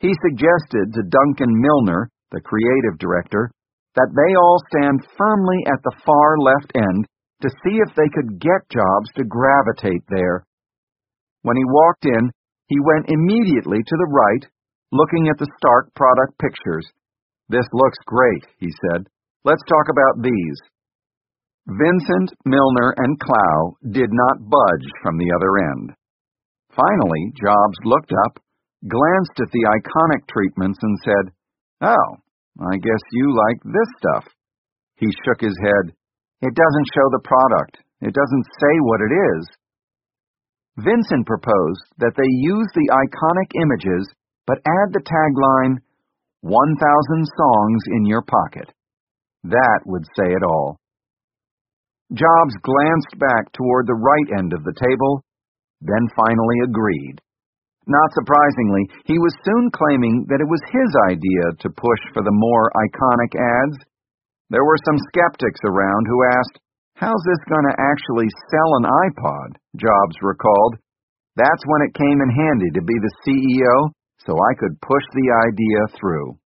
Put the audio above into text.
He suggested to Duncan Milner, the creative director, that they all stand firmly at the far left end to see if they could get Jobs to gravitate there. When he walked in, he went immediately to the right, looking at the Stark product pictures. "This looks great," he said. "Let's talk about these." Vincent, Milner, and Clow did not budge from the other end. Finally, Jobs looked up, glanced at the iconic treatments, and said, "Oh, I guess you like this stuff." He shook his head. "It doesn't show the product. It doesn't say what it is." Vincent proposed that they use the iconic images, but add the tagline, "1,000 songs in your pocket." That would say it all. Jobs glanced back toward the right end of the table, then finally agreed. Not surprisingly, he was soon claiming that it was his idea to push for the more iconic ads. There were some skeptics around who asked, "How's this going to actually sell an iPod?" Jobs recalled. "That's when it came in handy to be the CEO, so I could push the idea through."